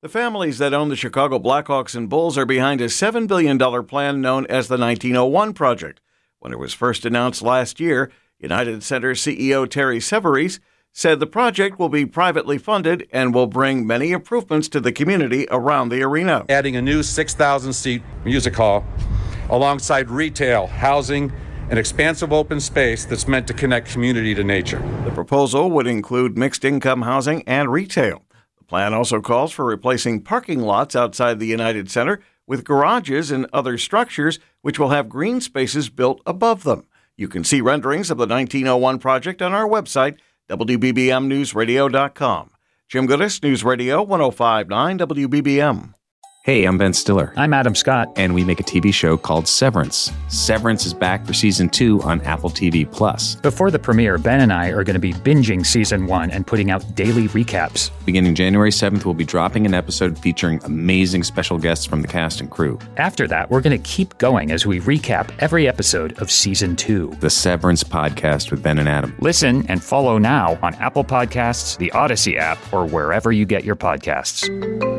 The families that own the Chicago Blackhawks and Bulls are behind a $7 billion plan known as the 1901 Project. When it was first announced last year, United Center CEO Terry Severies said the project will be privately funded and will bring many improvements to the community around the arena. Adding a new 6,000-seat music hall alongside retail, housing, an expansive open space that's meant to connect community to nature. The proposal would include mixed-income housing and retail. The plan also calls for replacing parking lots outside the United Center with garages and other structures which will have green spaces built above them. You can see renderings of the 1901 project on our website, WBBMNewsRadio.com. Jim Goodis, News Radio 105.9 WBBM. Hey, I'm Ben Stiller. I'm Adam Scott. And we make a TV show called Severance. Severance is back for Season 2 on Apple TV+. Before the premiere, Ben and I are going to be binging Season 1 and putting out daily recaps. Beginning January 7th, we'll be dropping an episode featuring amazing special guests from the cast and crew. After that, we're going to keep going as we recap every episode of Season 2. The Severance Podcast with Ben and Adam. Listen and follow now on Apple Podcasts, the Odyssey app, or wherever you get your podcasts.